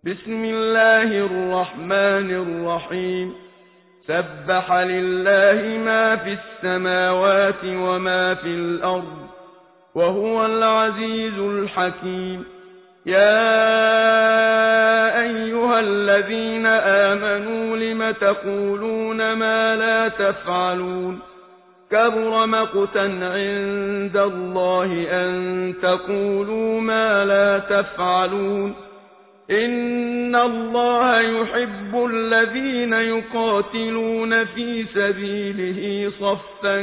بسم الله الرحمن الرحيم سبح لله ما في السماوات وما في الأرض وهو العزيز الحكيم يا أيها الذين آمنوا لم تقولون ما لا تفعلون كبر مقتا عند الله أن تقولوا ما لا تفعلون إن الله يحب الذين يقاتلون في سبيله صفا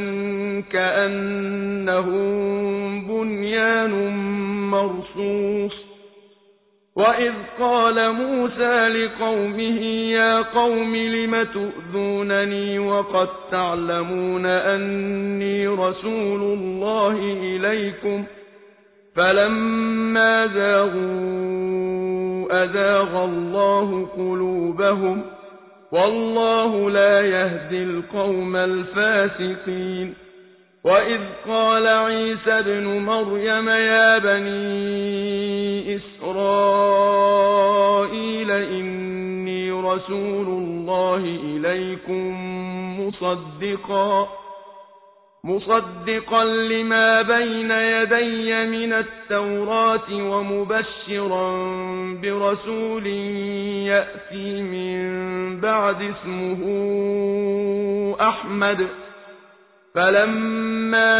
كأنهم بنيان مرصوص وإذ قال موسى لقومه يا قوم لم تؤذونني وقد تعلمون أني رسول الله إليكم فلما زاغوا أزاغ الله قلوبهم والله لا يهدي القوم الفاسقين وإذ قال عيسى ابن مريم يا بني إسرائيل إني رسول الله إليكم مصدقا لما بين يدي من التوراة ومبشرا برسول يأتي من بعد اسمه أحمد فلما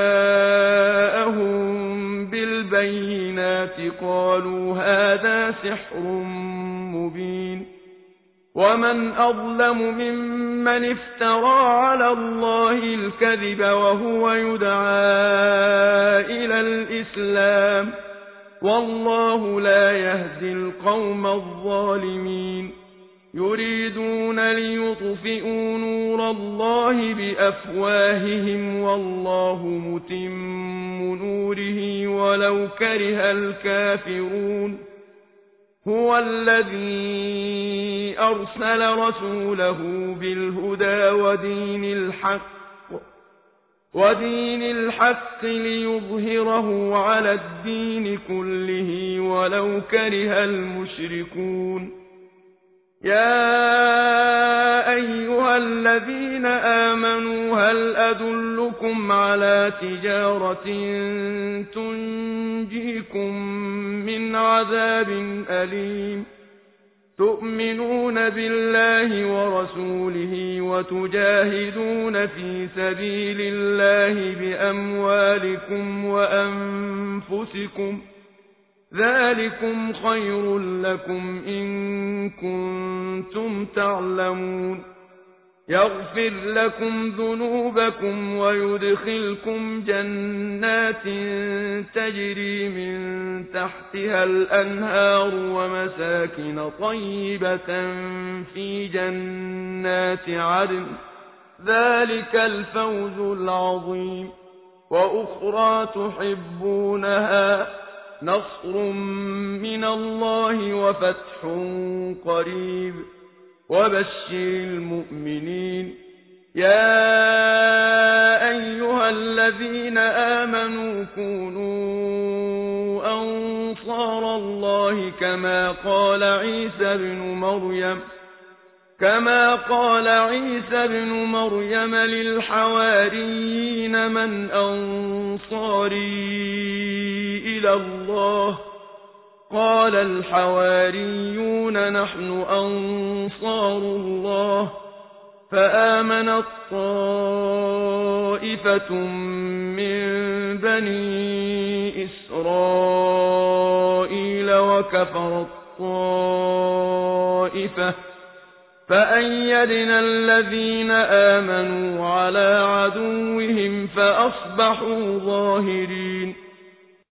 جاءهم بالبينات قالوا هذا سحر مبين ومن أظلم ممن افترى على الله الكذب وهو يدعى إلى الإسلام والله لا يهدي القوم الظالمين يريدون ليطفئوا نور الله بأفواههم والله متم نوره ولو كره الكافرون هو الذي أرسل رسوله بالهدى ودين الحق ليظهره على الدين كله ولو كره المشركون يا أيها الذين آمنوا هل أدلكم على تجارة تنجيكم من عذاب أليم تؤمنون بالله ورسوله وتجاهدون في سبيل الله بأموالكم وأنفسكم ذلكم خير لكم إن كنتم تعلمون يغفر لكم ذنوبكم ويدخلكم جنات تجري من تحتها الأنهار ومساكن طيبة في جنات عدن ذلك الفوز العظيم وأخرى تحبونها نصر من الله وفتح قريب وبشر المؤمنين يا أيها الذين آمنوا كونوا أنصار الله كما قال عيسى بن مريم للحواريين من أنصاري إلى الله قال الحواريون نحن أنصار الله فآمنت طائفة من بني إسرائيل وكفرت طائفة فأيدنا الذين آمنوا على عدوهم فأصبحوا ظاهرين